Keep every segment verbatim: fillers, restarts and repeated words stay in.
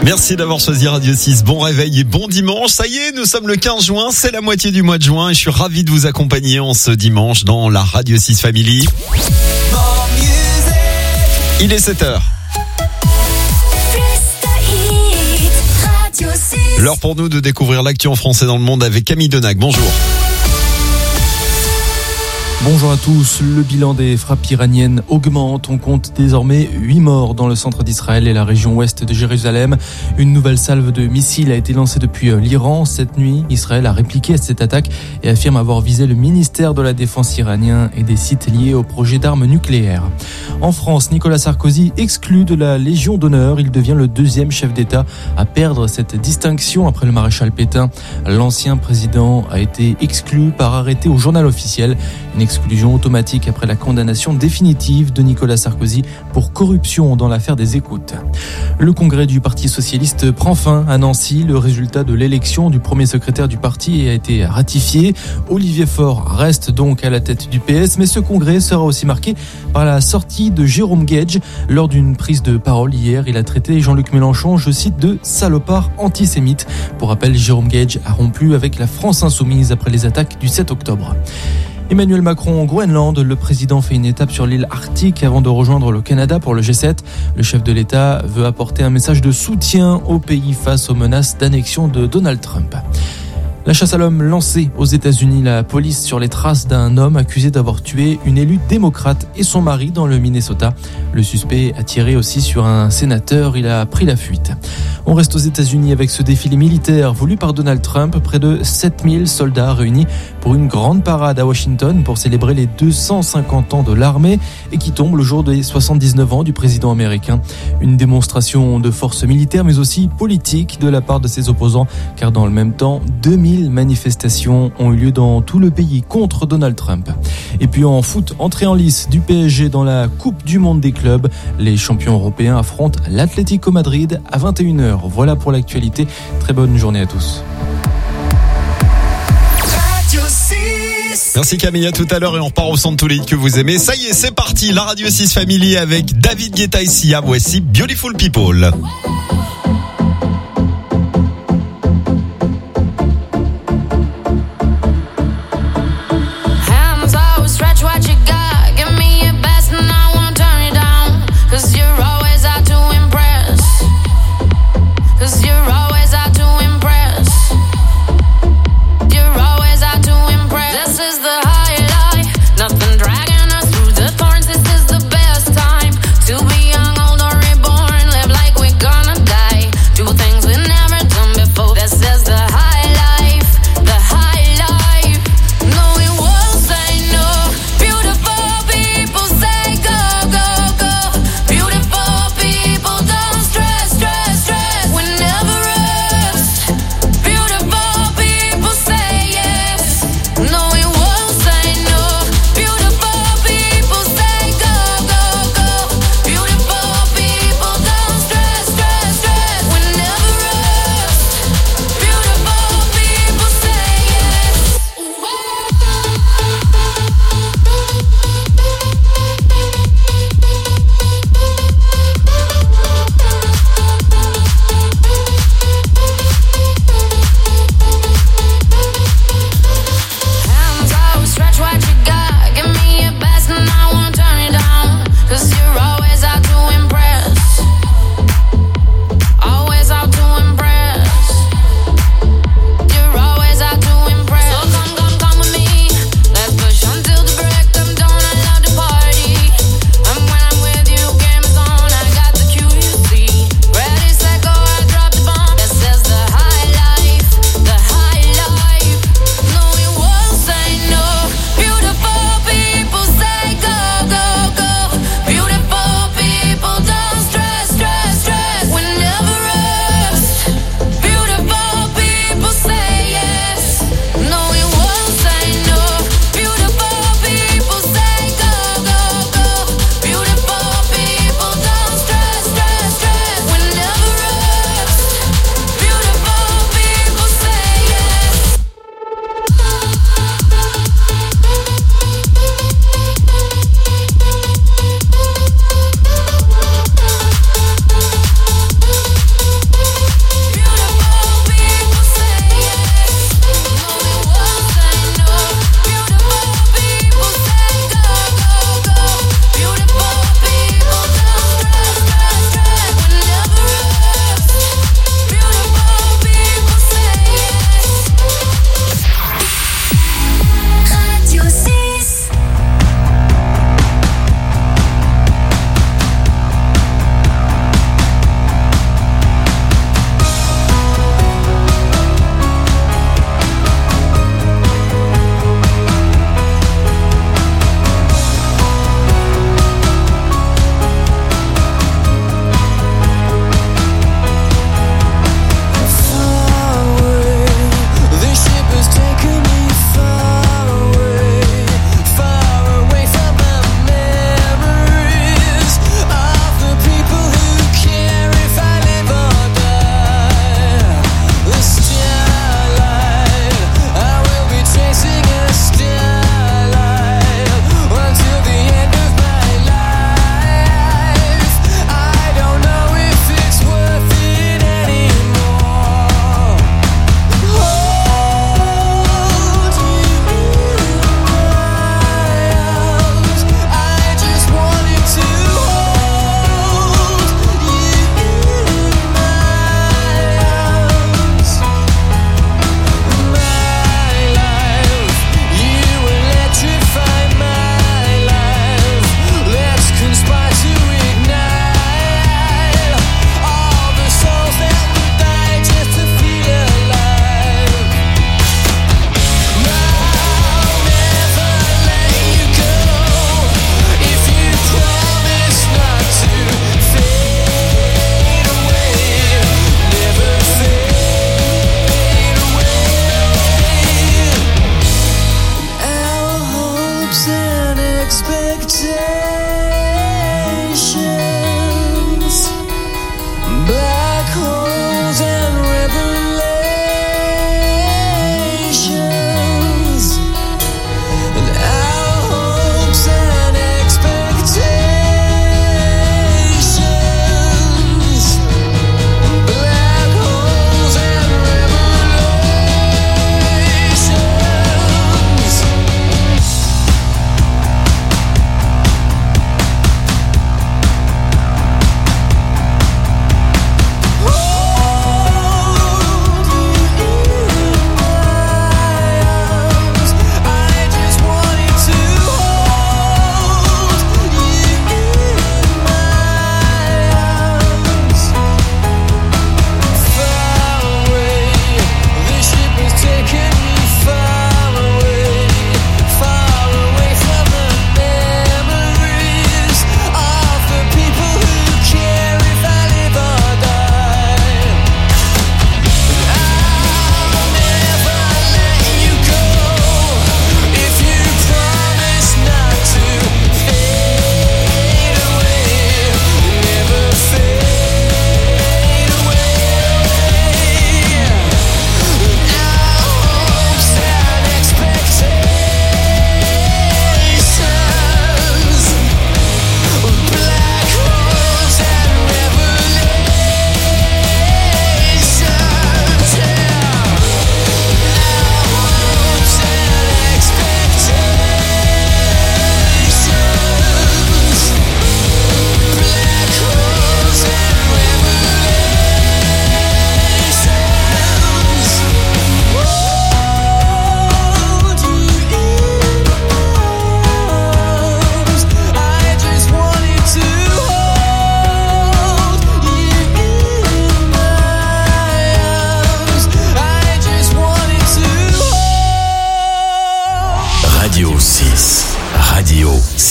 Merci d'avoir choisi Radio six. Bon réveil et bon dimanche. Ça y est, nous sommes le quinze juin. C'est la moitié du mois de juin et je suis ravi de vous accompagner en ce dimanche dans la Radio six Family. Il est sept heures. L'heure pour nous de découvrir l'actu en français dans le monde avec Camille Denac. Bonjour. Bonjour à tous. Le bilan des frappes iraniennes augmente. On compte désormais huit morts dans le centre d'Israël et la région ouest de Jérusalem. Une nouvelle salve de missiles a été lancée depuis l'Iran. Cette nuit, Israël a répliqué à cette attaque et affirme avoir visé le ministère de la Défense iranien et des sites liés au projet d'armes nucléaires. En France, Nicolas Sarkozy exclu de la Légion d'honneur. Il devient le deuxième chef d'État à perdre cette distinction après le maréchal Pétain. L'ancien président a été exclu par arrêté au journal officiel. Une exclusion automatique après la condamnation définitive de Nicolas Sarkozy pour corruption dans l'affaire des écoutes. Le congrès du Parti socialiste prend fin à Nancy. Le résultat de l'élection du premier secrétaire du parti a été ratifié. Olivier Faure reste donc à la tête du P S, mais ce congrès sera aussi marqué par la sortie de Jérôme Gage. Lors d'une prise de parole hier, il a traité Jean-Luc Mélenchon, je cite, de salopard antisémite. Pour rappel, Jérôme Gage a rompu avec la France insoumise après les attaques du sept octobre. Emmanuel Macron au Groenland, le président fait une étape sur l'île Arctique avant de rejoindre le Canada pour le G sept. Le chef de l'État veut apporter un message de soutien au pays face aux menaces d'annexion de Donald Trump. La chasse à l'homme lancée aux États-Unis, la police sur les traces d'un homme accusé d'avoir tué une élue démocrate et son mari dans le Minnesota. Le suspect a tiré aussi sur un sénateur, il a pris la fuite. On reste aux États-Unis avec ce défilé militaire voulu par Donald Trump. Près de sept mille soldats réunis pour une grande parade à Washington pour célébrer les deux cent cinquante ans de l'armée et qui tombe le jour des soixante-dix-neuf ans du président américain. Une démonstration de force militaire mais aussi politique de la part de ses opposants car dans le même temps, deux mille manifestations ont eu lieu dans tout le pays contre Donald Trump. Et puis en foot, entrée en lice du P S G dans la Coupe du Monde des clubs. Les champions européens affrontent l'Atlético Madrid à vingt et une heures. Voilà pour l'actualité. Très bonne journée à tous. Merci Camille, à tout à l'heure et on repart au centre tous les hits que vous aimez. Ça y est, c'est parti, la Radio six Family avec David Guetta et Sia. Voici Beautiful People. Gonna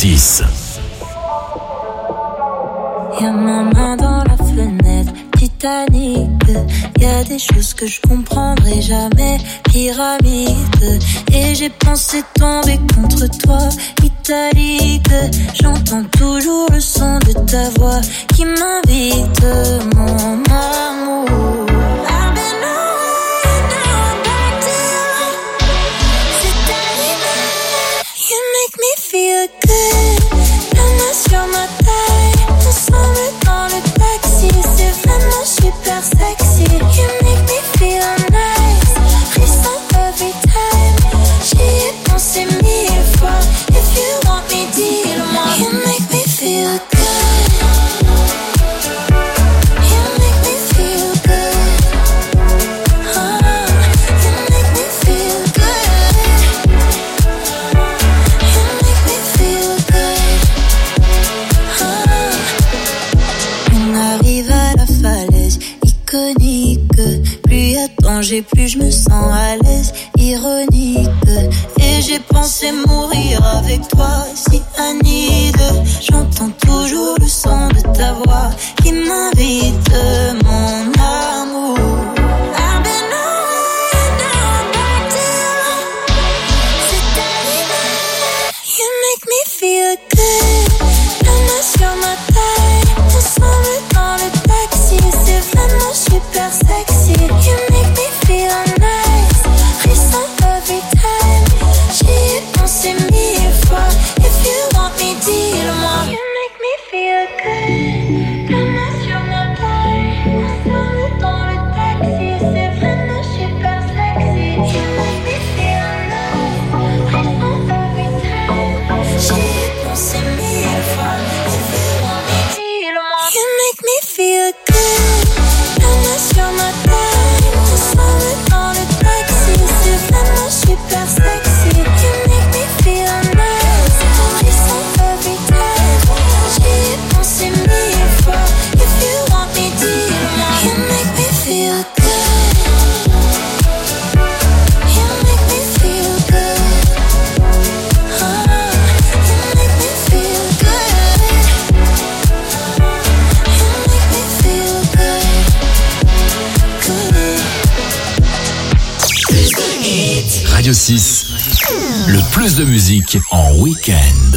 six. Y'a ma main dans la fenêtre, Titanic. Y'a des choses que je comprendrai jamais, pyramide. Et j'ai pensé tomber contre toi, italique. J'entends toujours le son de ta voix qui m'invite, mon amour. I've been away, now I'm back to you. C'est arrivé, you make me feel good. La main sur ma taille, ensemble dans le taxi. C'est vraiment super sexy. You make me feel nice, frisson every time. J'y ai pensé mille fois. If you want me, dis-le-moi. You make me feel good. You make me feel good. Oh, you make me feel good. You make me feel good. Oh. On arrive à la falaise iconique. Plus y a danger, plus je me sens à l'aise. Ironique. Et j'ai pensé mourir avec toi, si Anide. J'entends toujours le son de ta voix qui m'invite, mon amour. I've been away, now I'm back to you. C'est arrivé, you make me feel good. La main sur ma taille, ensemble dans le taxi. C'est vraiment super sexy. You make me feel nice, frisson every time. J'y ai pensé mille fois. If you want me, dis-le-moi. You make me feel good. La main sur ma taille, ensemble dans le taxi. C'est vraiment super sexy. You make me feel nice, frisson every time. J'y ai pensé mille fois. If you want me, dis-le-moi. You make me feel good. La main sur ma taille, ensemble dans le taxi. C'est vraiment super sexy. You make me feel nice, frisson every time. J'y ai pensé mille fois. If you want me, dis-le-moi. You make me feel good. You make me feel good. Oh, you make me feel good. You make me feel good. Good. Radio six, le plus de musique en week-end.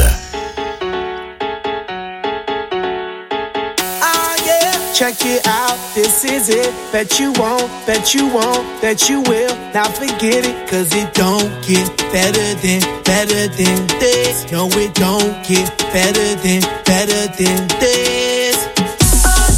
Ah yeah, check it out, this is it. Bet you won't, bet you won't, bet you will. Now forget it, cause it don't get better than, better than this. No, it don't get better than, better than this. Oh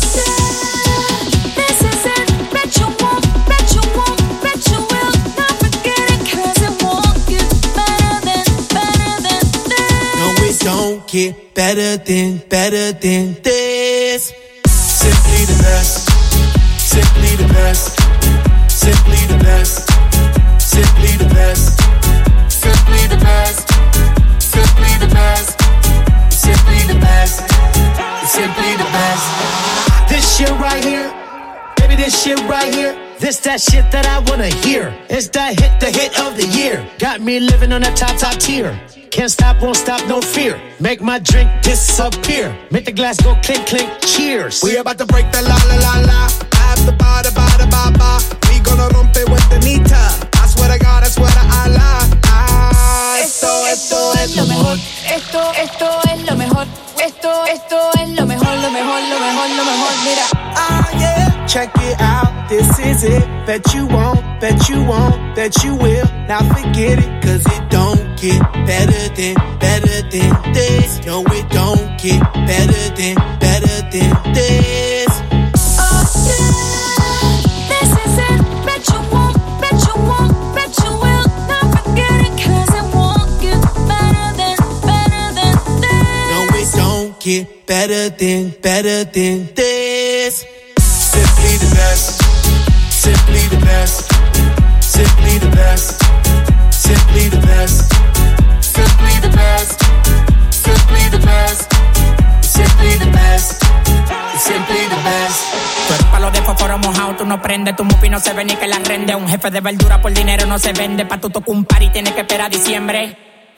yeah, this is it. Bet you won't, bet you won't, bet you will. Now forget it, cause it won't get better than, better than this. No, it don't get better than, better than this. Simply the best, simply the best, simply the best, simply the best, simply the best, simply the best, simply the best, simply the best. This shit right here, baby, this shit right here. This that shit that I wanna hear. It's that hit, the hit of the year. Got me living on the top, top tier. Can't stop, won't stop, no fear. Make my drink disappear. Make the glass go clink, clink, cheers. We about to break the la la la la. After ba da ba da ba ba. We gonna rompe with the nita. I swear to God, I swear to Allah. Ah, esto, esto es lo mejor. Esto, esto es lo mejor. Esto, esto es lo mejor, lo mejor, lo mejor, lo mejor. Mira. Ah yeah, check it out. This is it. Bet you won't, bet you won't, bet you will. Now forget it, cause it don't get better than, better than this. No, it don't get better than, better than this. Oh yeah, this is it. Bet you won't, bet you won't, bet you will. Now forget it, cause it won't get better than, better than this. No, it don't get better than, better than this. Simply the best, simply the best, simply the best, simply the best, simply the best, simply the best, simply the best, simply the best. Tú eres palo de fósforo mojado, tú no prendes, tu mufi no se ve ni que la rende. Un jefe de verdura por dinero no se vende, pa' tu tocar un party tienes que esperar diciembre.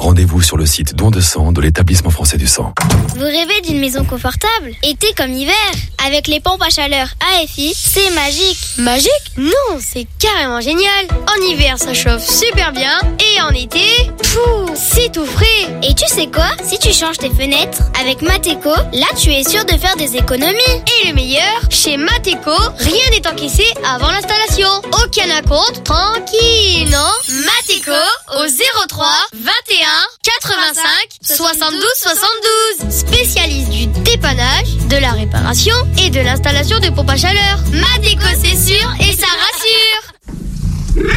Rendez-vous sur le site Don de sang de l'établissement français du sang. Vous rêvez d'une maison confortable? Été comme hiver? Avec les pompes à chaleur A F I, c'est magique. Magique? Non, c'est carrément génial. En hiver, ça chauffe super bien. Et en été, pfff, c'est tout frais. Et tu sais quoi? Si tu changes tes fenêtres avec Mateco, là tu es sûr de faire des économies. Et le meilleur, chez Mateco, rien n'est encaissé avant l'installation. Aucun acompte, tranquille, non? Mateco au zéro trois vingt et un quatre-vingt-cinq soixante-douze soixante-douze. Spécialiste du dépannage, de la réparation et de l'installation de pompes à chaleur. Mateco, c'est sûr et ça rassure.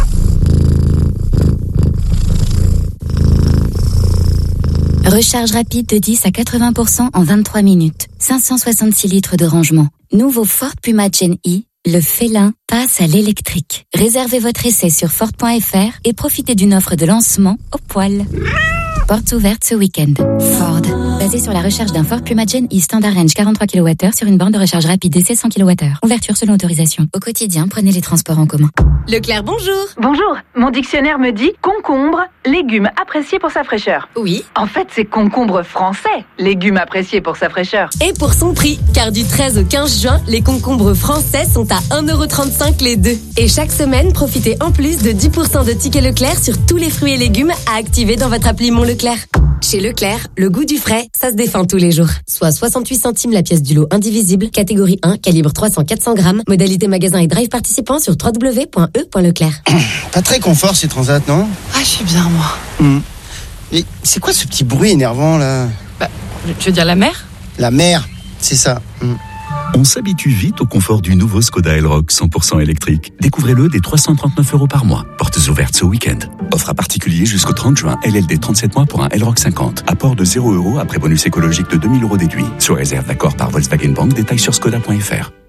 Recharge rapide de dix à quatre-vingts pour cent en vingt-trois minutes. cinq cent soixante-six litres de rangement. Nouveau Ford Puma Gen E, le félin passe à l'électrique. Réservez votre essai sur Ford point F R et profitez d'une offre de lancement au poil. Portes ouvertes ce week-end. Ford. Basé sur la recharge d'un Ford Puma Gen E Standard Range quarante-trois kilowattheures sur une borne de recharge rapide D C cent kilowattheures. Ouverture selon autorisation. Au quotidien, prenez les transports en commun. Leclerc, bonjour. Bonjour. Mon dictionnaire me dit concombre, légume apprécié pour sa fraîcheur. Oui. En fait, c'est concombre français, légume apprécié pour sa fraîcheur. Et pour son prix, car du treize au quinze juin, les concombres français sont à un euro trente-cinq les deux. Et chaque semaine, profitez en plus de dix pour cent de tickets Leclerc sur tous les fruits et légumes à activer dans votre appli Mon Leclerc. Chez Leclerc, le goût du frais, ça se défend tous les jours. Soit soixante-huit centimes la pièce du lot indivisible, catégorie un, calibre trois cents à quatre cents grammes, modalité magasin et drive participant sur w w w point e point leclerc. Pas très confort ces transats, non? Ah, je suis bien, moi. Mmh. Mais c'est quoi ce petit bruit énervant, là? Bah, tu veux dire la mer? La mer, c'est ça. Mmh. On s'habitue vite au confort du nouveau Skoda Elroq cent pour cent électrique. Découvrez-le dès trois cent trente-neuf euros par mois. Portes ouvertes ce week-end. Offre à particulier jusqu'au trente juin. L L D trente-sept mois pour un Elroq cinquante. Apport de zéro euros après bonus écologique de deux mille euros déduit. Sur réserve d'accord par Volkswagen Bank. Détails sur skoda point f r.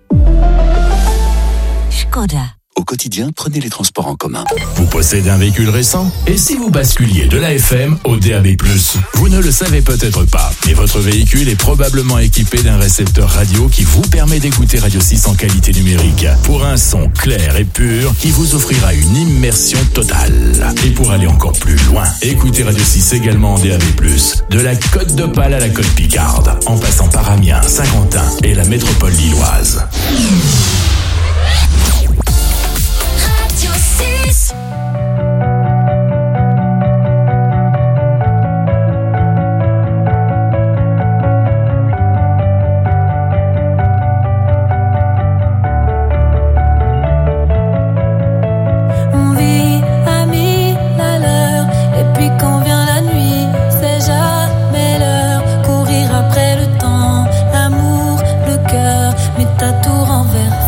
Skoda. Au quotidien, prenez les transports en commun. Vous possédez un véhicule récent? Et si vous basculiez de l'A F M au D A B plus? Vous ne le savez peut-être pas, mais votre véhicule est probablement équipé d'un récepteur radio qui vous permet d'écouter Radio six en qualité numérique, pour un son clair et pur qui vous offrira une immersion totale. Et pour aller encore plus loin, écoutez Radio six également en D A B plus, de la Côte d'Opale à la Côte Picarde, en passant par Amiens, Saint-Quentin et la métropole lilloise. On vit à mille à l'heure, et puis quand vient la nuit, c'est jamais l'heure. Courir après le temps, l'amour, le cœur, mais t'as tout renversé.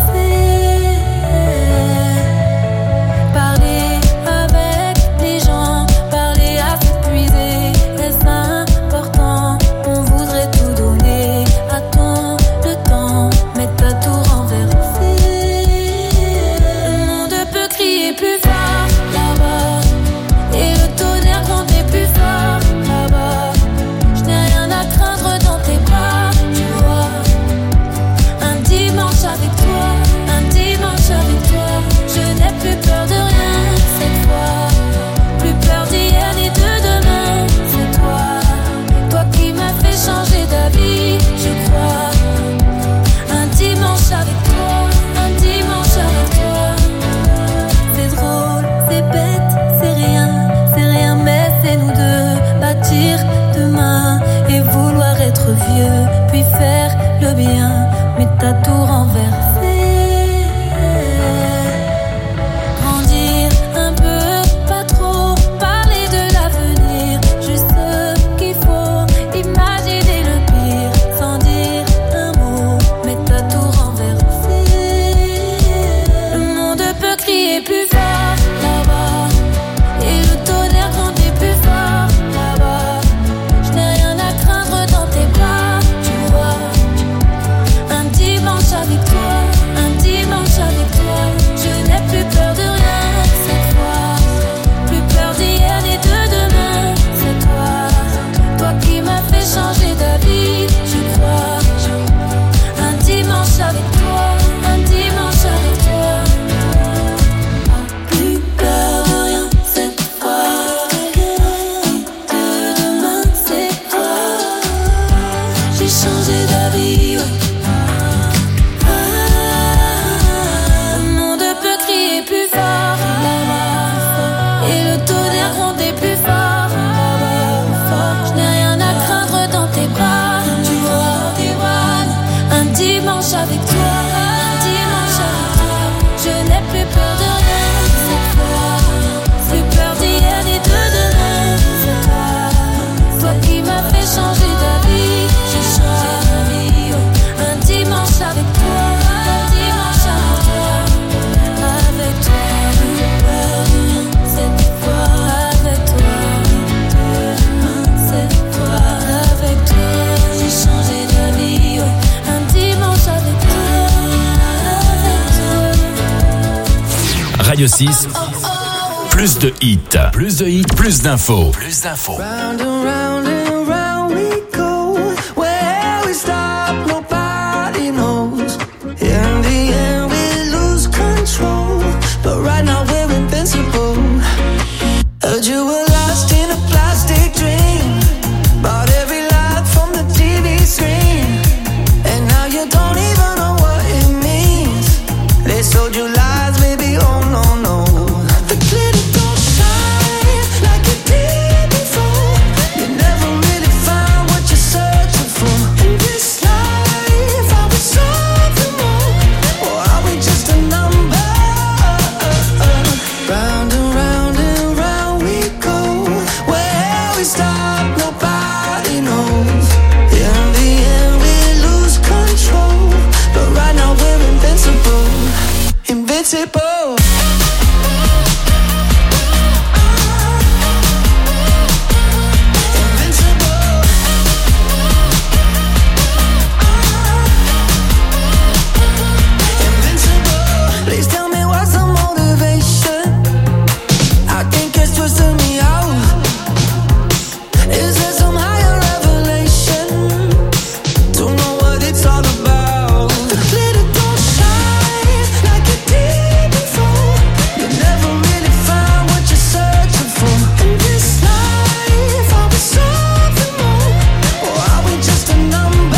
Radio six, plus de hits, plus de hits, plus d'infos, plus d'infos. Round and round and round we go. Where we stop, nobody knows. In the end, we lose control. But right now, we're invincible. Heard you were lost in a plastic dream. Bought every lie from the T V screen. And now you don't even know what it means. They sold you lies, baby, oh no, no. The glitter don't shine like it did before. You never really find what you're searching for. In this life, are we something more? Or are we just a number? Round and round and round we go. Where we stop, nobody knows. In the end, we lose control. But right now, we're invincible. Invincible. Please tell me what's the motivation. I think it's twisting me out. Is there some higher revelation? Don't know what it's all about. The glitter don't shine like it did before. You never really find what you're searching for. In this life, are we something more? Or are we just a number?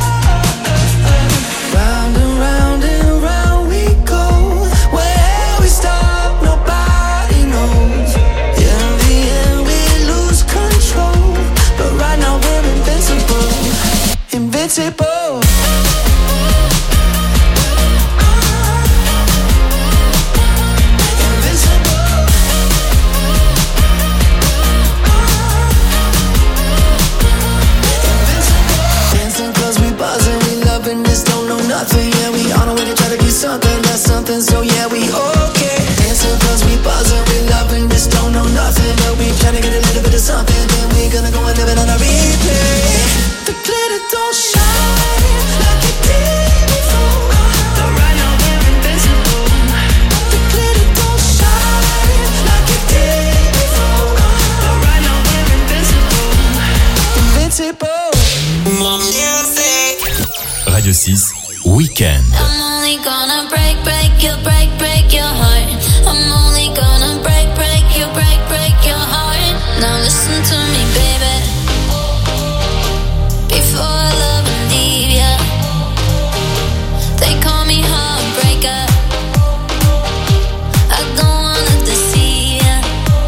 Round and round and round we go. Where we stop, nobody knows. In the end, we lose control. But right now, we're invincible. Invincible. Dancing cause we buzzing, we loving this, don't know nothing. Yeah, we on our way to try to be something, that's something, so yeah, we okay. Dancing cause we buzzing, we loving this, don't know nothing. But we trying to get a little bit of something, then we gonna go and live it on a replay. The glitter don't shine like it did before. But right now we're invincible. The glitter don't shine like it did before. But right now we're invincible. Invincible. Radio six, Week-end. I'm only gonna break, break your, break, break your heart. I'm only gonna break, break your, break, break your heart. Now listen to me, baby. Before I love and leave ya, they call me heartbreaker. I don't wanna deceive ya.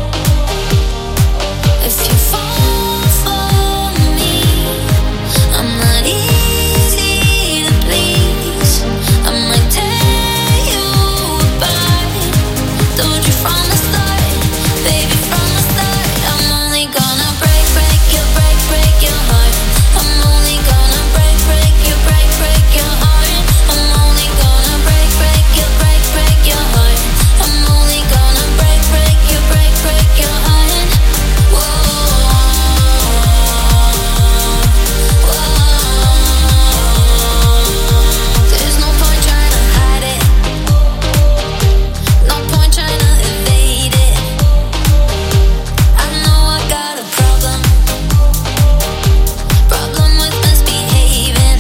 If you fall for me, I'm not easy to please. I might tear you apart. Told you from the start, baby, from the start. I'm only gonna break, break your, break, break your heart. I'm only gonna break, break your, break, break your heart. I'm only gonna break, break your, break, break your heart. I'm only gonna break, break your, break, break your heart. Whoa, whoa. There's no point trying to hide it. No point trying to evade it. I know I got a problem. Problem with misbehaving.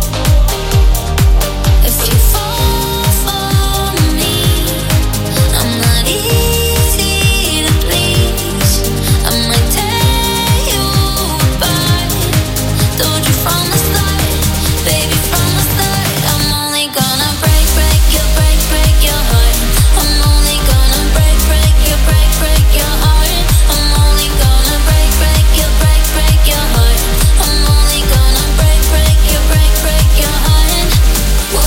If you fall for me, I'm not easy to please. I might tear you apart. Told you from the start, baby, from the start. I'm only gonna break, break your, break, break your heart. I'm only gonna break, break your, break, break your heart. I'm only gonna break, break your, break, break your heart. I'm only gonna break, break your, break, break your heart. Whoa,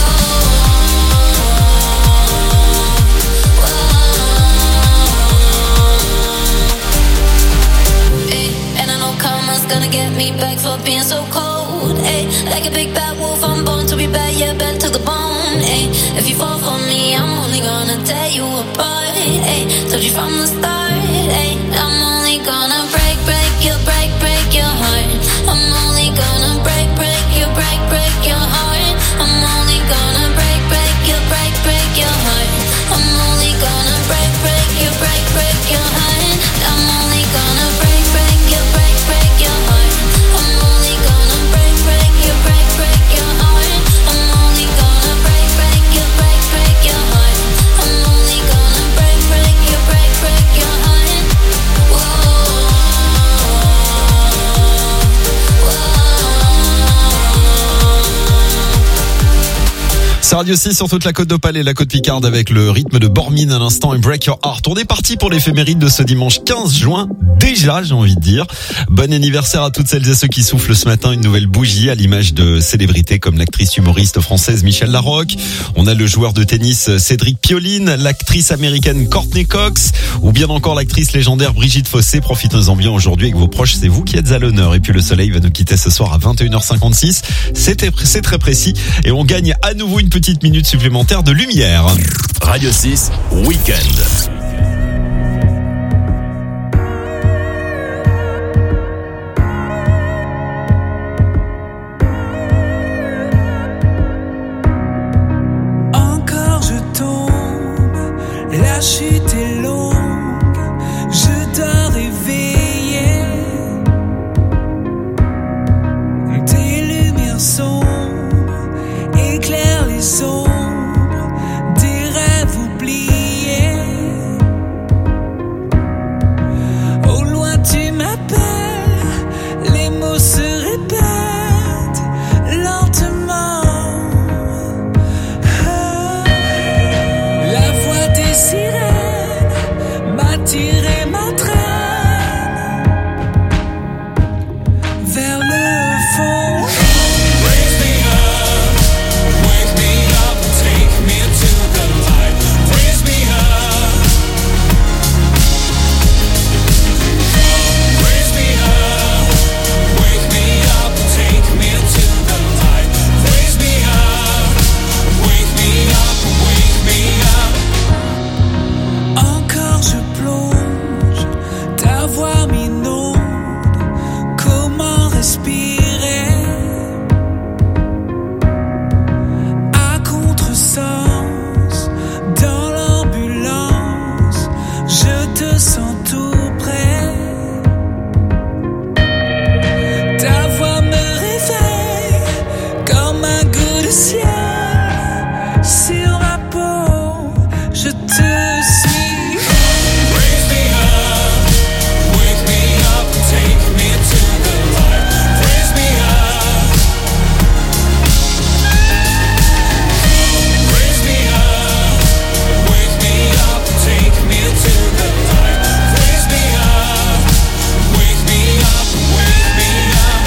whoa. Ay, and I know karma's gonna get me back for being so cold. Ay, like a big bad wolf, I'm born to be bad, yeah, bad to the bone. Ay, if you fall for me, I'm only gonna tear you apart. Ay, told you from the start. Ay, I'm only gonna break, break your, break, break your heart. I'm only gonna break, break your, break, break your heart. I'm only gonna break, break your, break, break your heart. I'm only gonna break. Radio six sur toute la côte d'Opale et la côte Picarde avec le rythme de Bormin à l'instant et Break Your Heart. On est parti pour l'éphéméride de ce dimanche quinze juin. Déjà, j'ai envie de dire. Bon anniversaire à toutes celles et ceux qui soufflent ce matin une nouvelle bougie à l'image de célébrités comme l'actrice humoriste française Michèle Larocque. On a le joueur de tennis Cédric Pioline, l'actrice américaine Courtney Cox ou bien encore l'actrice légendaire Brigitte Fossé. Profitez-en bien aujourd'hui avec vos proches, c'est vous qui êtes à l'honneur. Et puis le soleil va nous quitter ce soir à vingt et une heures cinquante-six. C'était, c'est très précis et on gagne à nouveau une petite minute supplémentaire de lumière. Radio six, Week-end. Encore je tombe, la chute est longue, je dois réveiller. Tes lumières sombres éclairent les ombres des rêves oubliés. Au loin tu m'appelles, les mots se répètent lentement. Ah, la voix des sirènes m'attire et m'entraîne vers le fond. Encore je plonge, ta voix m'inonde, comment respirer à contresens, dans l'ambulance, je te sens tout près. Ta voix me réveille comme un goût de ciel sur ma peau, je te suis. Raise me up, wake me up, take me to the light. Raise me up, raise me up, wake me up, take me to the light. Raise me up, wake me up, wake me up.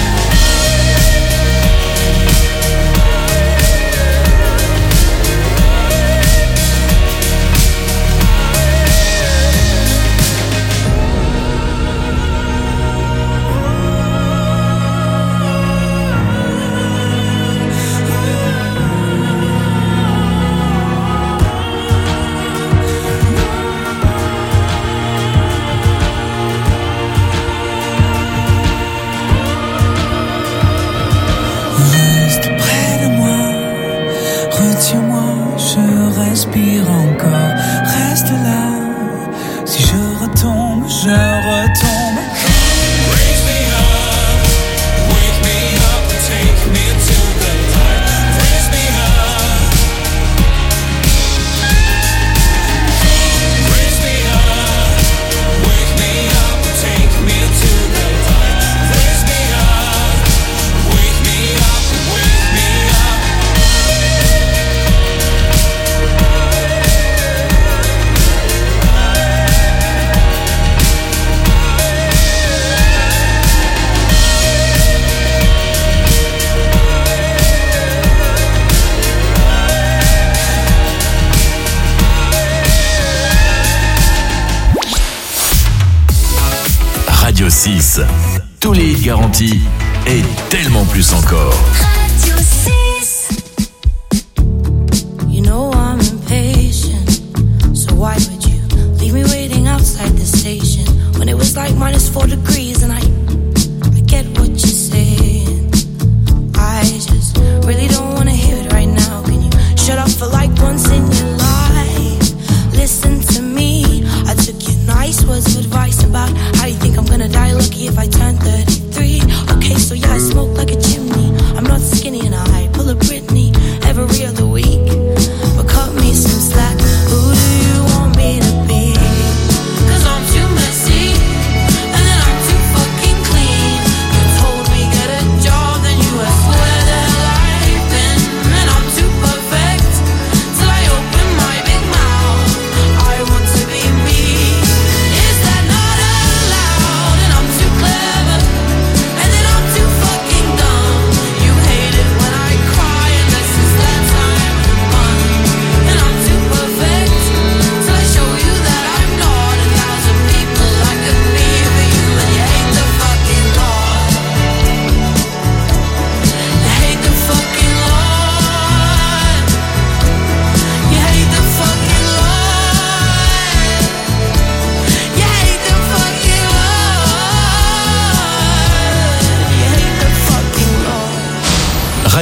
Reste près de moi, retiens-moi, je respire encore. Reste là, si je retombe, je retombe. Raise me up, wake me up, take me to the light. Raise me up, raise me up, wake me up, take me to the light. Raise me up, wake me up, wake me up. Radio six, tous les hits garantis et tellement plus encore. Radio six. You know I'm impatient, so why would you leave me waiting outside the station when it was like minus four degrees and I, I get what you're saying. I just really don't wanna hear it right now. Can you shut up for like once in your life? Listen to me, I took your nice words of advice about how you think I'm gonna die lucky if I turn thirty-three. Okay, so yeah, I smoke like a chimney. I'm not skinny and I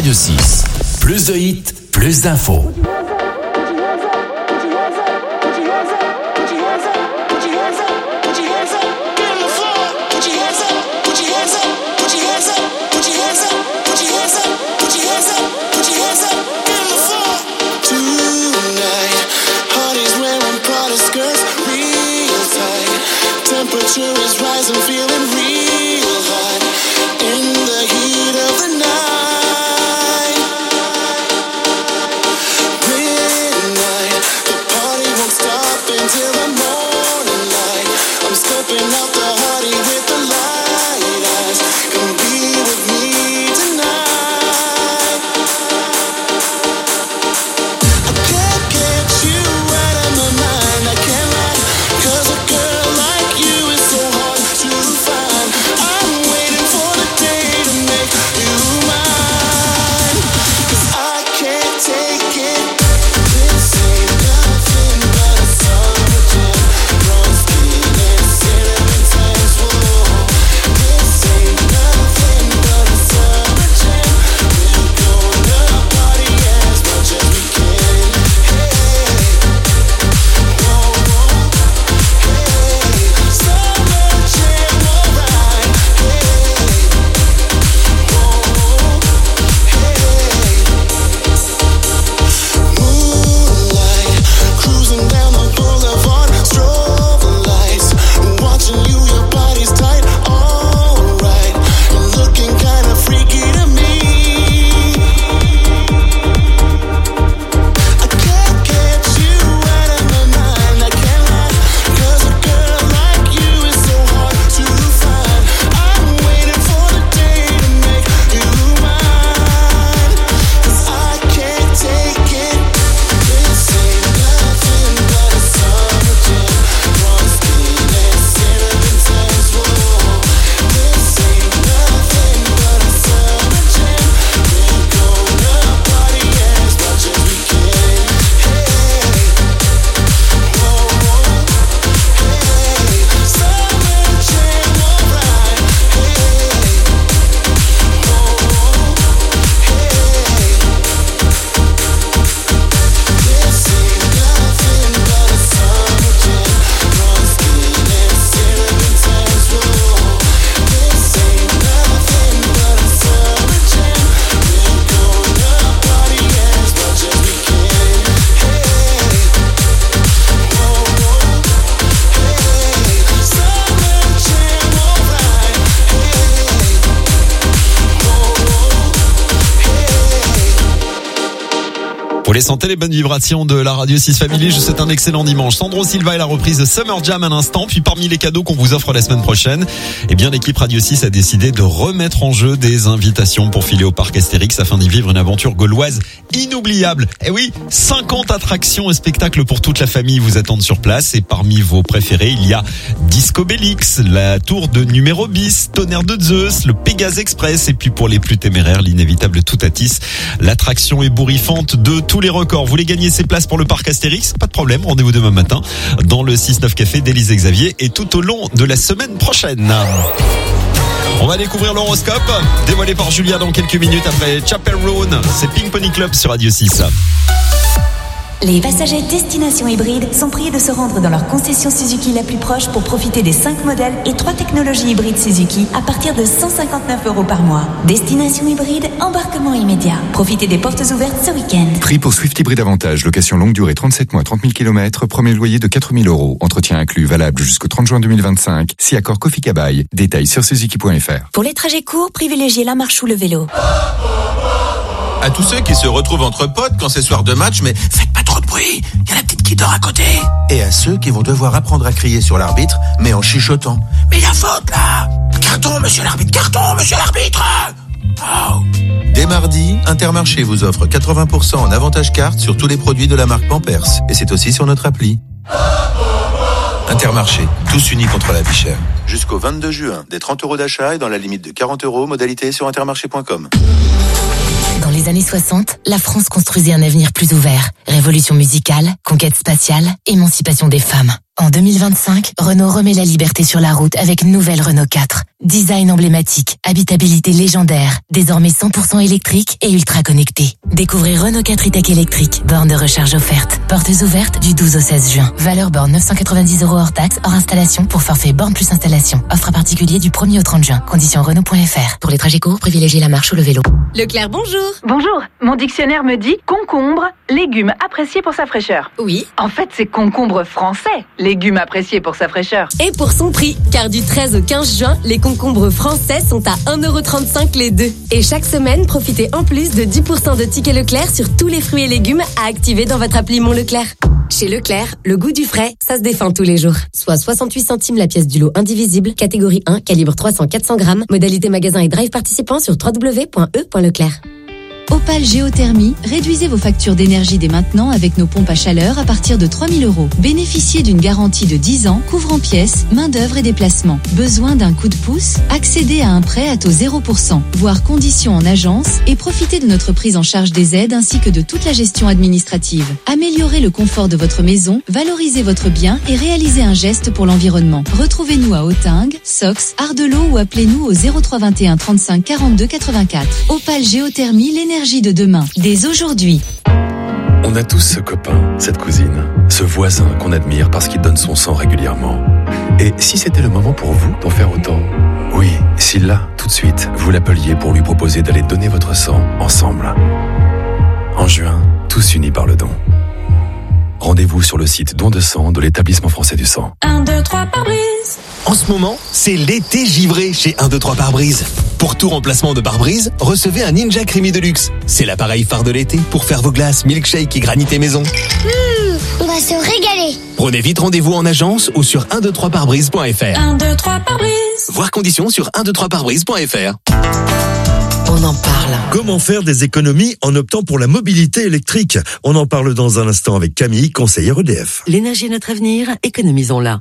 Radio six. Plus de hits, plus d'infos. Temperature is rising, feeling real hot in the heat of the night. Midnight, the party won't stop until the morning light. I'm stepping out the party with the light eyes. Come be with me tonight. I can't get you out of my mind, I can't lie, 'cause a girl like you is so hard to find. I'm waiting for the day to make you mine, 'cause I can't take it. This ain't nothing but a summer jam. Raw skin and cinnamon tans, whoa. This ain't nothing but a summer jam. We're gonna party as much as we can. Hey, whoa, whoa. Hey, summer jam, alright. Hey, whoa, hey. Moonlight, cruising down the boulevard, strobe lights, watching you, your body's tight, alright. You're looking kinda freaky to me. I can't get you out of my mind, I can't lie, 'cause a girl like you is so hard to find. I'm waiting for the day to make you mine, 'cause I can't take it. This ain't nothing but a summer jam. Raw skin and cinnamon tans, whoa. This ain't nothing but a summer jam. We're gonna party as much as we can. Hey, whoa, whoa. Hey, summer jam, alright. Hey, whoa, whoa. Hey, this ain't nothing but a summer jam. Raw skin and cinnamon tans, whoa. This ain't nothing but a summer jam. We're gonna party as much as we can. Hey, whoa, whoa. Hey, summer jam, alright. Hey, whoa, whoa. Hey. Pour les santé, les bonnes vibrations de la Radio six Family, je vous souhaite un excellent dimanche. Sandro Silva et la reprise de Summer Jam à l'instant. Puis parmi les cadeaux qu'on vous offre la semaine prochaine, eh bien l'équipe Radio six a décidé de remettre en jeu des invitations pour filer au parc Astérix afin d'y vivre une aventure gauloise inoubliable. Et oui, cinquante attractions et spectacles pour toute la famille vous attendent sur place. Et parmi vos préférés, il y a Disco Bellix, la tour de numéro bis, Tonnerre de Zeus, le Pégase Express. Et puis pour les plus téméraires, l'inévitable Toutatis, l'attraction ébouriffante de tous les records. Vous voulez gagner ces places pour le parc Astérix? Pas de problème, rendez-vous demain matin dans le six neuf Café d'Élysée Xavier et tout au long de la semaine prochaine. On va découvrir l'horoscope dévoilé par Julia dans quelques minutes après Chapel Roan. C'est Pink Pony Club sur Radio six. Les passagers destination hybride sont priés de se rendre dans leur concession Suzuki la plus proche pour profiter des cinq modèles et trois technologies hybrides Suzuki à partir de cent cinquante-neuf euros par mois. Destination hybride, embarquement immédiat. Profitez des portes ouvertes ce week-end. Prix pour Swift Hybride Avantage, location longue durée trente-sept mois, trente mille kilomètres, premier loyer de quatre mille euros. Entretien inclus, valable jusqu'au trente juin deux mille vingt-cinq. Si accord Kofi Kabaï. Détails sur suzuki point f r. Pour les trajets courts, privilégiez la marche ou le vélo. À tous ceux qui se retrouvent entre potes quand c'est soir de match, mais faites pas trop de bruit, il y a la petite qui dort à côté. Et à ceux qui vont devoir apprendre à crier sur l'arbitre, mais en chuchotant. Mais il y a faute là. Carton, monsieur l'arbitre, carton, monsieur l'arbitre. Oh. Dès mardi, Intermarché vous offre quatre-vingts pour cent en avantage carte sur tous les produits de la marque Pampers. Et c'est aussi sur notre appli. Intermarché, tous unis contre la vie chère. Jusqu'au vingt-deux juin, des trente euros d'achat et dans la limite de quarante euros, modalité sur intermarché point com. Dans les années soixante, la France construisait un avenir plus ouvert. Révolution musicale, conquête spatiale, émancipation des femmes. En deux mille vingt-cinq, Renault remet la liberté sur la route avec une nouvelle Renault quatre. Design emblématique, habitabilité légendaire, désormais cent pour cent électrique et ultra connecté. Découvrez Renault quatre e-tech électrique, borne de recharge offerte. Portes ouvertes du douze au seize juin. Valeur borne neuf cent quatre-vingt-dix euros hors taxe, hors installation pour forfait borne plus installation. Offre à particulier du premier au trente juin. Conditions Renault point F R. Pour les trajets courts, privilégiez la marche ou le vélo. Leclerc, bonjour. Bonjour, mon dictionnaire me dit concombre, légume apprécié pour sa fraîcheur. Oui. En fait, c'est concombre français, légume apprécié pour sa fraîcheur. Et pour son prix, car du treize au quinze juin, les concombres français sont à un euro trente-cinq les deux. Et chaque semaine, profitez en plus de dix pour cent de tickets Leclerc sur tous les fruits et légumes à activer dans votre appli Mon Leclerc. Chez Leclerc, le goût du frais, ça se défend tous les jours. Soit soixante-huit centimes la pièce du lot indivisible, catégorie un, calibre trois cents à quatre cents grammes, modalité magasin et drive participant sur w w w point e point leclerc. Opale Géothermie, réduisez vos factures d'énergie dès maintenant avec nos pompes à chaleur à partir de trois mille euros. Bénéficiez d'une garantie de dix ans, couvrant pièces, main d'œuvre et déplacement. Besoin d'un coup de pouce? Accédez à un prêt à taux zéro pour cent, voire conditions en agence, et profitez de notre prise en charge des aides ainsi que de toute la gestion administrative. Améliorez le confort de votre maison, valorisez votre bien et réalisez un geste pour l'environnement. Retrouvez-nous à Authingue, Sox, Ardelot ou appelez-nous au zéro trois vingt et un trente-cinq quarante-deux quatre-vingt-quatre. Opale Géothermie, l'énergie de demain, dès aujourd'hui. On a tous ce copain, cette cousine, ce voisin qu'on admire parce qu'il donne son sang régulièrement. Et si c'était le moment pour vous d'en faire autant? Oui, si là, tout de suite, vous l'appeliez pour lui proposer d'aller donner votre sang ensemble. En juin, tous unis par le don. Rendez-vous sur le site Don de sang de l'Établissement français du sang. un, deux, trois pare-brise. En ce moment, c'est l'été givré chez un, deux, trois pare-brise. Pour tout remplacement de pare-brise, recevez un Ninja Creamy Deluxe. C'est l'appareil phare de l'été pour faire vos glaces, milkshake et granité maison. Mmh, on va se régaler. Prenez vite rendez-vous en agence ou sur un deux trois pare-brise point F R. un, deux, trois pare-brise. Voir conditions sur un deux trois pare-brise point F R. On en parle. Comment faire des économies en optant pour la mobilité électrique? On en parle dans un instant avec Camille, conseillère E D F. L'énergie est notre avenir, économisons-la.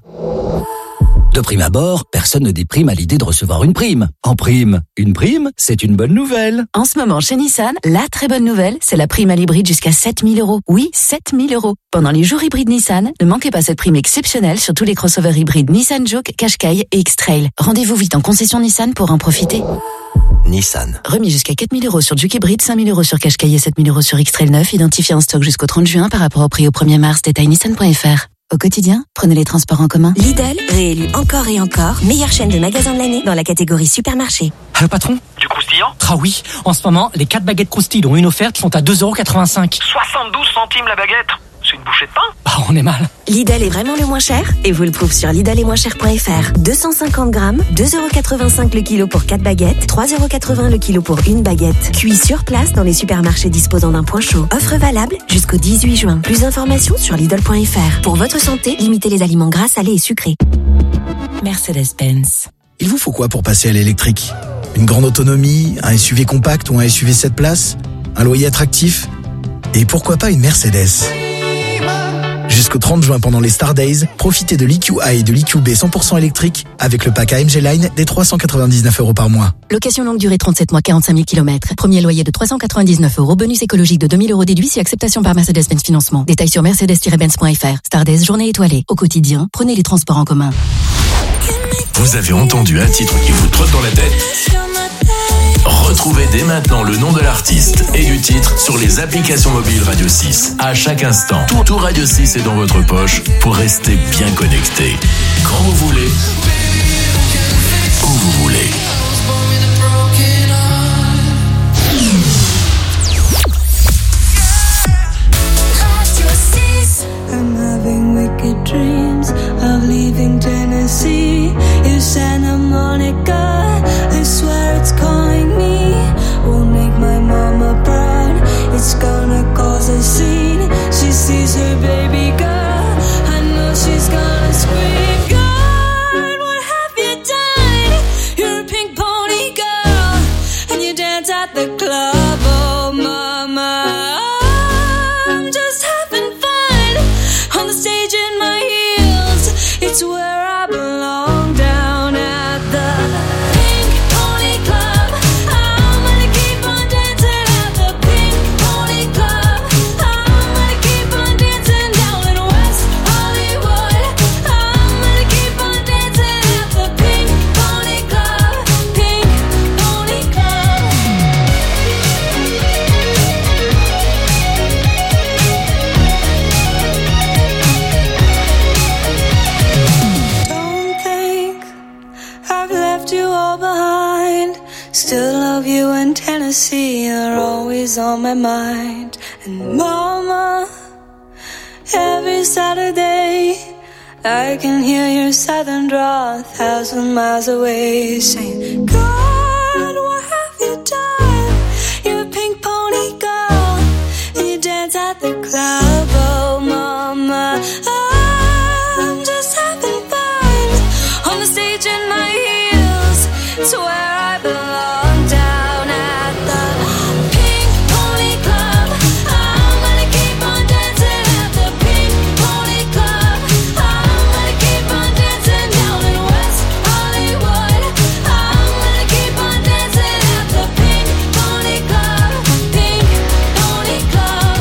De prime abord, personne ne déprime à l'idée de recevoir une prime. En prime, une prime, c'est une bonne nouvelle. En ce moment, chez Nissan, la très bonne nouvelle, c'est la prime à l'hybride jusqu'à sept mille euros. Oui, sept mille euros. Pendant les jours hybrides Nissan, ne manquez pas cette prime exceptionnelle sur tous les crossovers hybrides Nissan Juke, Qashqai et X-Trail. Rendez-vous vite en concession Nissan pour en profiter. Nissan. Remis jusqu'à quatre mille euros sur Juke hybride, cinq mille euros sur Qashqai et sept mille euros sur X-Trail neuf, identifié en stock jusqu'au trente juin par rapport au prix au premier mars, détail nissan point F R. Au quotidien, prenez les transports en commun. Lidl, réélu encore et encore, meilleure chaîne de magasins de l'année dans la catégorie supermarché. Allô patron? Du croustillant? Ah oui, en ce moment, les quatre baguettes croustilles dont une offerte sont à deux euros quatre-vingt-cinq. soixante-douze centimes la baguette? C'est une bouchée de pain? Bah on est mal. Lidl est vraiment le moins cher et vous le trouve sur lidl et moins cher point F R. deux cent cinquante grammes, deux euros quatre-vingt-cinq le kilo pour quatre baguettes, trois euros quatre-vingts le kilo pour une baguette. Cuit sur place dans les supermarchés disposant d'un point chaud. Offre valable jusqu'au dix-huit juin. Plus d'informations sur lidl point F R. Pour votre santé, limitez les aliments gras, salés et sucrés. Mercedes-Benz. Il vous faut quoi pour passer à l'électrique? Une grande autonomie, un S U V compact ou un S U V sept places? Un loyer attractif? Et pourquoi pas une Mercedes? Jusqu'au trente juin pendant les Star Days, profitez de l'E Q A et de l'E Q B cent pour cent électrique avec le pack A M G Line des trois cent quatre-vingt-dix-neuf euros par mois. Location longue durée trente-sept mois, quarante-cinq mille kilomètres. Premier loyer de trois cent quatre-vingt-dix-neuf euros. Bonus écologique de deux mille euros déduit si acceptation par Mercedes-Benz Financement. Détails sur mercedes tiret benz point F R. Star Days, journée étoilée. Au quotidien, prenez les transports en commun. Vous avez entendu un titre qui vous trotte dans la tête? Retrouvez dès maintenant le nom de l'artiste et du titre sur les applications mobiles Radio six. À chaque instant, tout, tout Radio six est dans votre poche pour rester bien connecté. Quand vous voulez, où vous voulez. I'm having wicked dreams of leaving Tennessee. You Santa Monica, I swear it's calling me. Won't make my mama proud, it's gonna cause a scene. She sees her baby girl, I know she's gonna scream. God, what have you done? You're and Tennessee are always on my mind. And mama, every Saturday I can hear your southern drawl a thousand miles away, saying, God, what have you done? You're a pink pony girl, and you dance at the club. Oh mama, I'm just having fun on the stage in my heels. It's where I belong, down at the Pink Pony Club. I'm gonna keep on dancing at the Pink Pony Club. I'm gonna keep on dancing down in West Hollywood. I'm gonna keep on dancing at the Pink Pony Club. Pink Pony Club.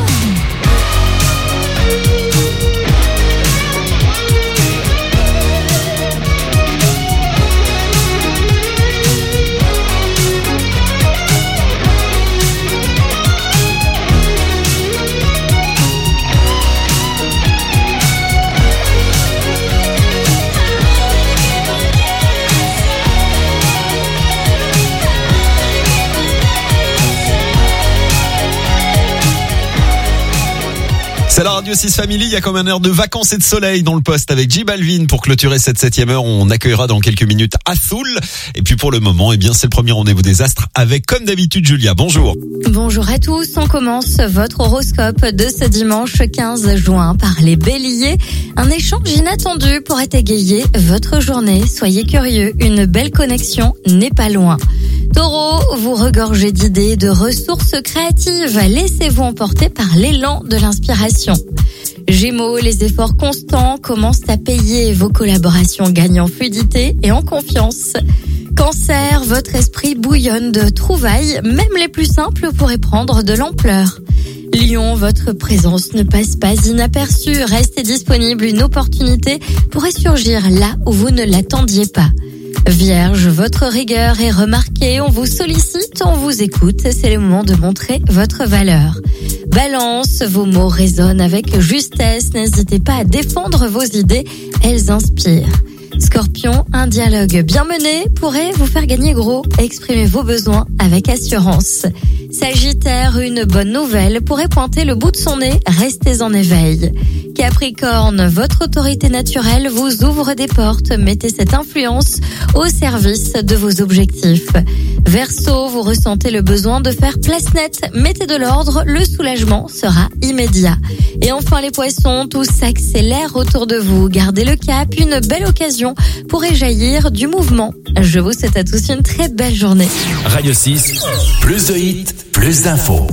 C'est la Radio six Family, il y a comme un air de vacances et de soleil dans le poste avec J Balvin. Pour clôturer cette septième heure, on accueillera dans quelques minutes Azul. Et puis pour le moment, eh bien, c'est le premier rendez-vous des astres avec, comme d'habitude, Julia. Bonjour. Bonjour à tous, on commence votre horoscope de ce dimanche quinze juin par les béliers. Un échange inattendu pourrait égayer votre journée. Soyez curieux, une belle connexion n'est pas loin. Taureau, vous regorgez d'idées et de ressources créatives. Laissez-vous emporter par l'élan de l'inspiration. Gémeaux, les efforts constants commencent à payer. Vos collaborations gagnent en fluidité et en confiance. Cancer, votre esprit bouillonne de trouvailles. Même les plus simples pourraient prendre de l'ampleur. Lion, votre présence ne passe pas inaperçue. Restez disponible, une opportunité pourrait surgir là où vous ne l'attendiez pas. Vierge, votre rigueur est remarquée, on vous sollicite, on vous écoute, c'est le moment de montrer votre valeur. Balance, vos mots résonnent avec justesse, n'hésitez pas à défendre vos idées, elles inspirent. Scorpion, un dialogue bien mené pourrait vous faire gagner gros, exprimez vos besoins avec assurance. Sagittaire, une bonne nouvelle pourrait pointer le bout de son nez, restez en éveil. Capricorne, votre autorité naturelle vous ouvre des portes, mettez cette influence au service de vos objectifs. Verseau, vous ressentez le besoin de faire place nette, mettez de l'ordre, le soulagement sera immédiat. Et enfin les poissons, tout s'accélère autour de vous, gardez le cap, une belle occasion pourrait jaillir du mouvement. Je vous souhaite à tous une très belle journée. Radio six, plus de hits, plus d'infos.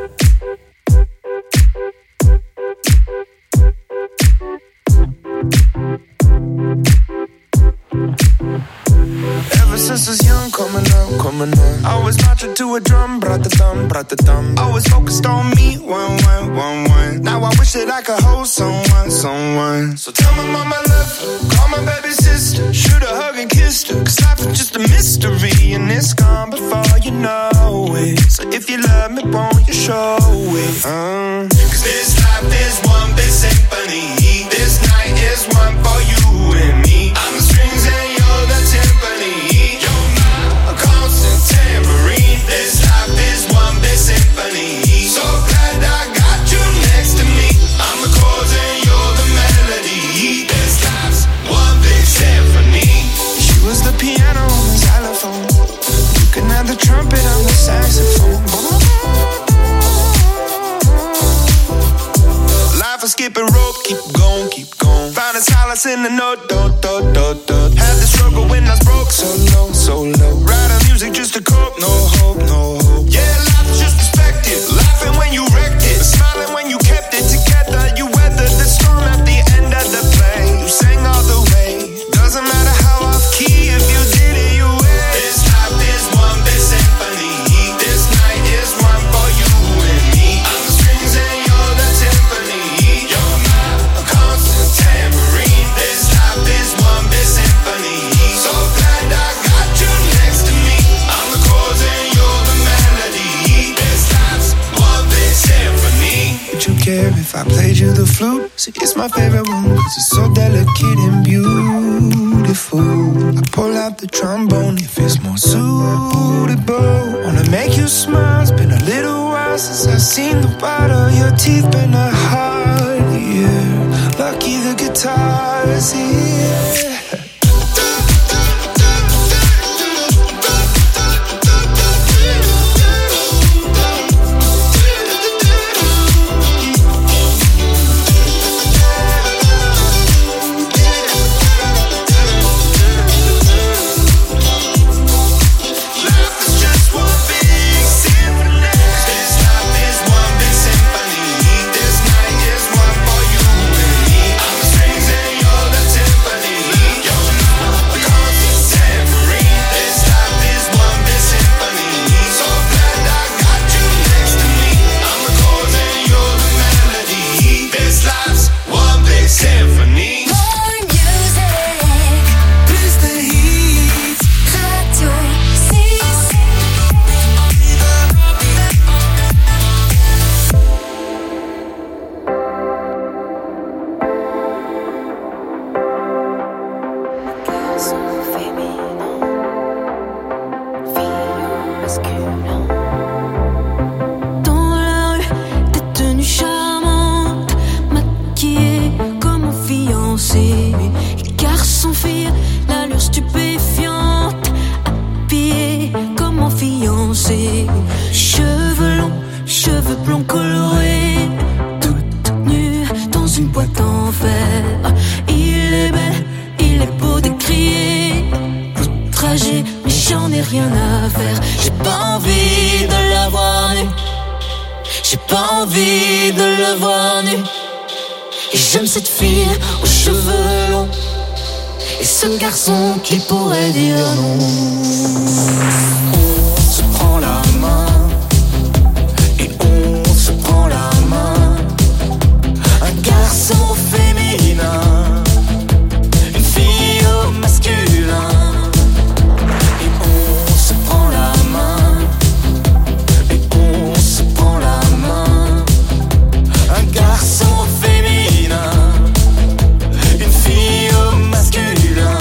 Ever since I was young, coming up, coming up, I was marching to a drum, brought the thumb, brought the thumb. Always focused on me, one, one, one, one. Now I wish that I could hold someone, someone. So tell my mama I love her, call my baby sister, shoot a hug and kiss her. Cause life is just a mystery and it's gone before you know it. So if you love me, won't you show it? Uh. Cause this life is one big symphony. This night is one for you and me. I'm the strings and you're the timpani. You're my constant tambourine. This life is one big symphony. So glad I got you next to me. I'm the chords and you're the melody. This life's one big symphony. She was the piano on the xylophone. You can have the trumpet on the saxophone. Life is skipping rope, keep going, keep going. Finding solace in the note, do, do, do, do. Had the struggle when I was broke, so low, so low. Writing music just to cope, no hope, no hope. Yeah, life is just perspective. Laughing when you wrecked it, smiling when you kept it together. You weathered the storm at the end of the play. You sang all the way. Doesn't matter how off key, if you did it, you win. This life is one big symphony. This night is one for you and me. I'm the strings and you're the timpani. You're my constant tambourine. This life is one big symphony. So glad I got you next to me. I'm the chords and you're the melody. This life's one big symphony. Would you care if I played you the flute? See, it's my favorite one, cause it's so delicate and beautiful. beautiful. I pull out the trombone if it's more suitable. Wanna make you smile, it's been a little while since I've seen the white of your teeth. Been a hard year, lucky the guitar is here. Cheveux longs, cheveux blonds colorés, toute nue dans une boîte en fer. Il est belle, il est beau de crier, outragé, mais j'en ai rien à faire. J'ai pas envie de la voir nue, j'ai pas envie de le voir nu. Et j'aime cette fille aux cheveux longs, et ce garçon qui pourrait dire non. On se prend la main, et on se prend la main. Un garçon féminin, une fille au masculin. Et on se prend la main, et on se prend la main. Un garçon féminin, une fille au masculin.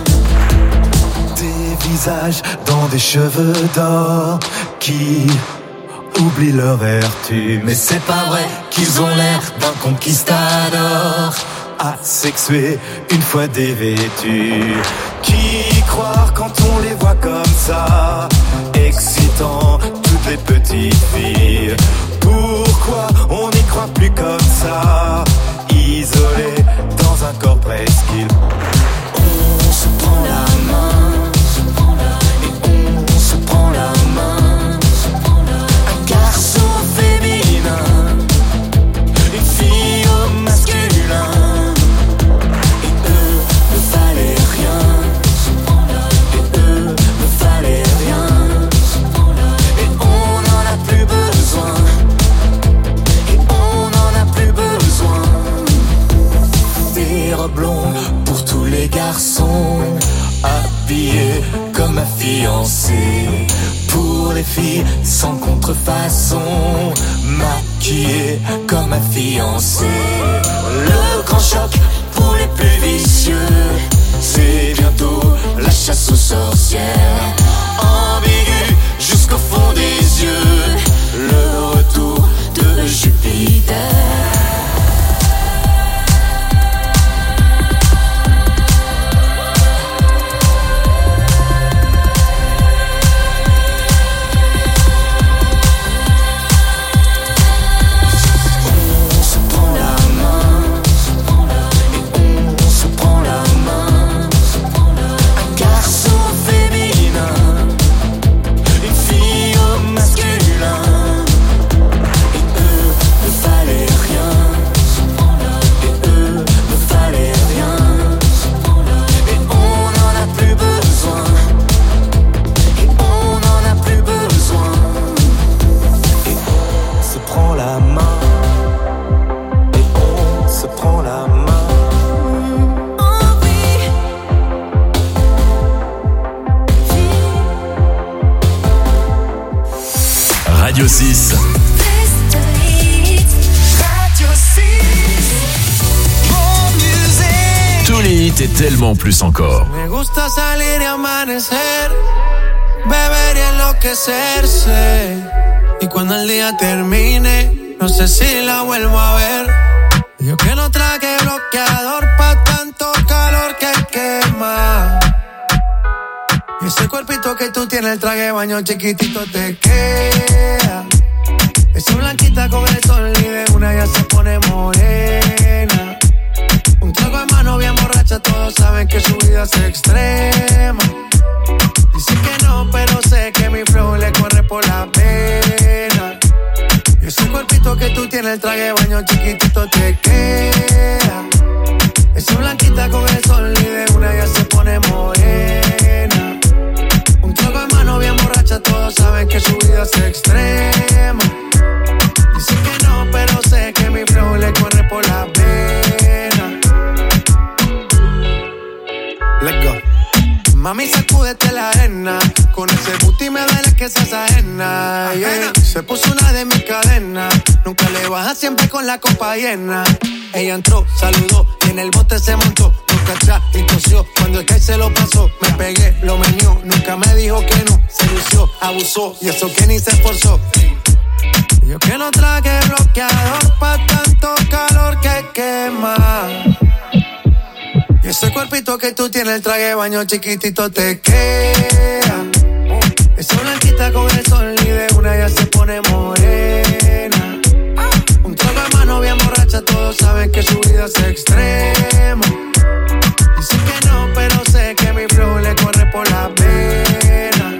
Des visages dans des cheveux d'or qui oublient leur vertu. Mais c'est pas vrai qu'ils ont l'air d'un conquistador asexué une fois dévêtus. Qui croire quand on les voit comme ça, excitant toutes les petites filles? Pourquoi on n'y croit plus comme ça, isolé dans un corps presqu'île? On se prend la main, et on se prend la main. Un garçon féminin, une fille au masculin. Et eux ne valaient rien, et eux ne valaient rien. Et on n'en a plus besoin, et on n'en a plus besoin. Des robes blondes pour tous les garçons, habillés comme ma fiancée. Pour les filles sans contrefaçon, maquillées comme ma fiancée. Le grand choc pour les plus vicieux, c'est bientôt la chasse aux sorcières. Ambigu jusqu'au fond des yeux, le retour de Jupiter. Radio six. Tous les hits était tellement plus encore. Me gusta salir y amanecer, beber y enloquecerse. Y cuando el día termine, no sé si la vuelvo a ver. Yo que no traje bloqueador pa' tanto calor que quema. Y ese cuerpito que tú tienes, el traje de baño chiquitito te queda. Esa blanquita con el sol y de una ya se pone morena. Un trago de mano bien borracha, todos saben que su vida es extrema. Dice que no, pero sé que mi flow le corre por la pena. Y ese cuerpito que tú tienes, el traje de baño chiquitito te queda. Esa blanquita con el sol y de una ya se pone morena. Un trago de mano bien borracha, todos saben que su vida es extrema. Dice que no, pero sé que mi flow le corre por la pena. Let's go. Mami, sacúdete la arena. Con ese booty me duele que seas ajena, yeah. Se puso una de mis cadenas. Nunca le baja, siempre con la copa llena. Ella entró, saludó y en el bote se montó. Nunca atrás y tosió. Cuando el que se lo pasó, me pegué, lo menió. Nunca me dijo que no, se lució, abusó. Y eso que ni se esforzó. Yo que no traje bloqueador pa' tanto calor que quema. Y ese cuerpito que tú tienes, el traje de baño chiquitito te queda. Esa blanquita con el sol y de una ya se pone morena. Un trago de mano bien borracha, todos saben que su vida es extrema. Dice que no, pero sé que mi flow le corre por la pena.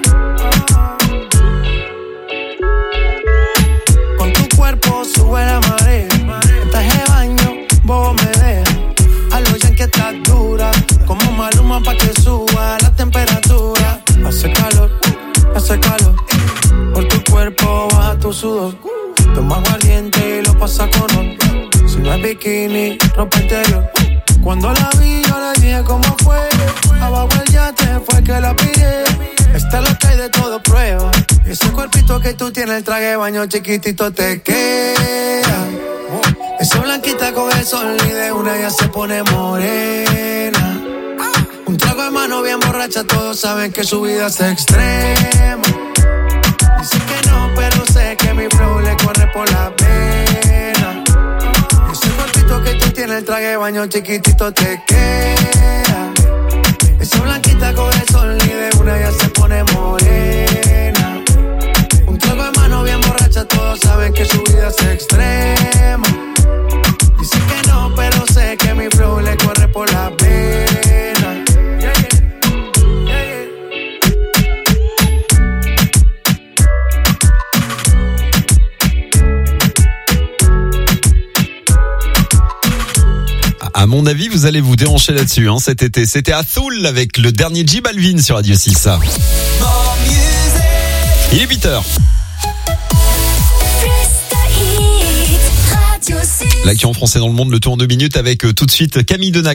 Con tu cuerpo sube la marea. En traje de baño, bobo me deja. A los yankees estás dura, como Maluma pa' que suba la temperatura. Hace calor, hace calor, por tu cuerpo baja tu sudor. Toma aguardiente y lo pasa con ron. Si no es bikini, ropa interior. Cuando la vi yo le dije cómo fue. Abajo el yate fue que la pillé. Esta es lo que hay de todo prueba. Y ese cuerpito que tú tienes, el traje de baño chiquitito te queda. Esa blanquita con el sol y de una ya se pone morena. Un trago de mano bien borracha, todos saben que su vida es extrema. Dice que no, pero sé que mi flow le corre por la pena. Ese cuerpito que tú tienes, el traje de baño chiquitito te queda. Esa blanquita con el sol y de una ya se pone morena. Un trago de mano bien borracha, todos saben que su vida es extrema. Dice que no, pero sé que mi flow le corre por la pena. Yeah, yeah. Yeah, yeah. À mon avis, vous allez vous déhancher là-dessus hein, cet été. C'était Athul avec le dernier J Balvin sur Radio six. Il est huit heures. L'actu en français dans le monde, le tour en deux minutes avec euh, tout de suite Camille Denac.